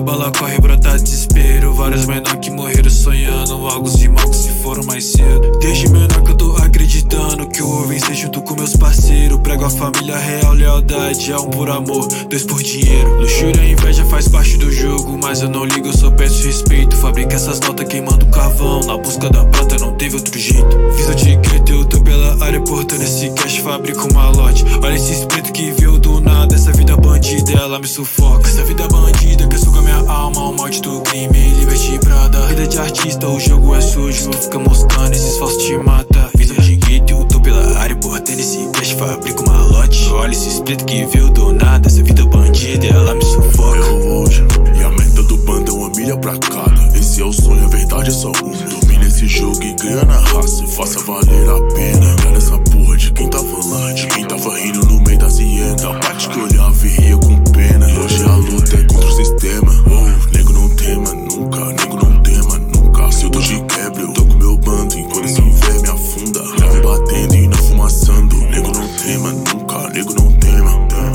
bala corre, brota desespero. Vários menor que morreram sonhando algo e mal que se foram mais cedo. Desde menor que eu tô acreditando que eu vou vencer junto com meus parceiros. Prego a família real, lealdade, um por amor, dois por dinheiro. Luxúria e inveja faz parte do jogo, mas eu não ligo, eu só peço respeito. Fabrica essas notas queimando carvão, na busca da prata não teve outro jeito. Fiz o ticket, eu tô pela área portando esse cash, fabrico uma lote. Olha esse espírito que veio do nada, essa vida bandida, ela me sufoca. Essa vida bandida que suga minha alma, o molde do crime, ele veste prada. Vida de artista, o jogo é sujo, fica moscando, esses falsos te mata. Fiz um ticket, eu tô pela área portando esse cash, fabrico uma lote. Olha esse espírito que veio do nada, essa vida bandida, ela me sufoca. Eu hoje, e a meta do bando é uma milha pra cada. Esse é o sonho, a verdade é só um. Domina esse jogo e ganha na raça, e faça valer a pena. Olha essa porra de quem tava lá, de quem tava rindo no meio das hienas. A parte que olhava e ria com pena. E hoje a luta é contra o sistema. Oh, nego não tema nunca, nego não tema nunca. Se eu tô de quebra, eu tô com meu bando. Enquanto esse inverno me afunda, levo batendo e não fumaçando. Nego não tema nunca, nego não tema.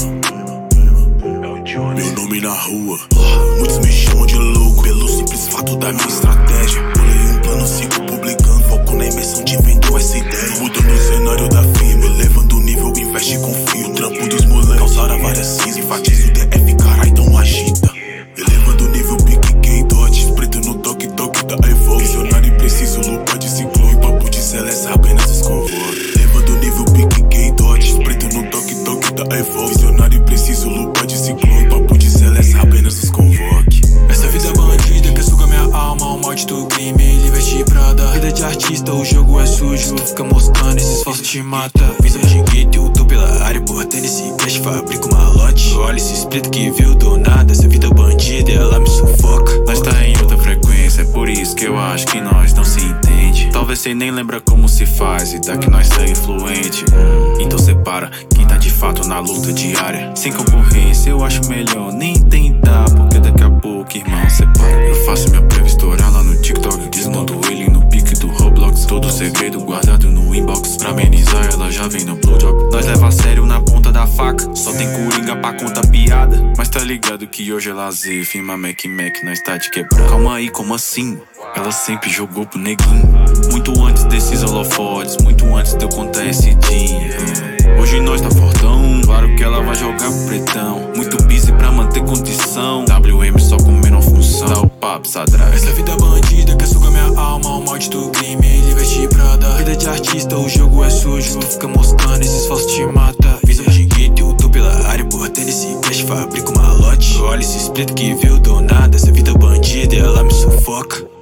Meu nome na rua, muitos me chamam de louco pelo simples fato da minha estratégia. Bolei um plano, sigo publicando, foco na imersão, te vendo essa ideia. Mudando o cenário da firma, elevando o nível, investe com fio. Trampo dos moleques, causara várias cinzas, enfatizo o DF, carai, então agita. Elevando o nível, pique, gay, dot, preto no toque, toque da Evolve. Visionário impreciso, lupa de ciclone, papo de celeste, apenas os convoques. Elevando o nível, pique, gay, dot, preto no toque, toque da Evolve. Visionário impreciso, lupa de ciclone, papo de celeste, apenas os convoque. Essa vida bandida que suga minha alma, o molde do crime, ele veste prada. Vida de artista, o jogo é sujo, fica moscando, esses falsos te mata. Fiz um ticket, eu tô pela área portando esse cash, fabrico uma lote. Olha esse espírito que veio do nada, essa vida bandida, ela me sufoca. Nós tá em outra frequência, é por isso que eu acho que nós não se entende. Talvez cê nem lembra como se faz, e daqui nós tá influente. Então separa quem tá de fato na luta diária. Sem concorrência eu acho melhor nem tentar, porque daqui a pouco, irmão, separa. Eu faço minha prévia estourar lá no TikTok, desmando ele no pique do Roblox. Todo segredo guardado no inbox, pra amenizar ela já vem no Blue Drop. Nós leva a sério na ponta da faca, só tem coringa pra contar piada. Mas tá ligado que hoje é lazer, firma Mac, nós tá de quebrar. Calma aí, como assim? Ela sempre jogou pro neguinho, muito antes desses holofotes, muito antes de eu contar esse dia. Hoje nós tá fortão, claro que ela vai jogar pro pretão. Muito busy pra manter condição, WM só comendo a função. Dá o papo, sadrá. Essa vida bandida que suga minha alma, o molde do crime, ele veste prada. Vida de artista, o jogo é sujo, fica moscando, esses falsos te mata. Fiz um ticket, eu tô pela área portando esse cash, fabrico uma lote. Olha esse espírito que veio do nada, essa vida bandida, ela me sufoca.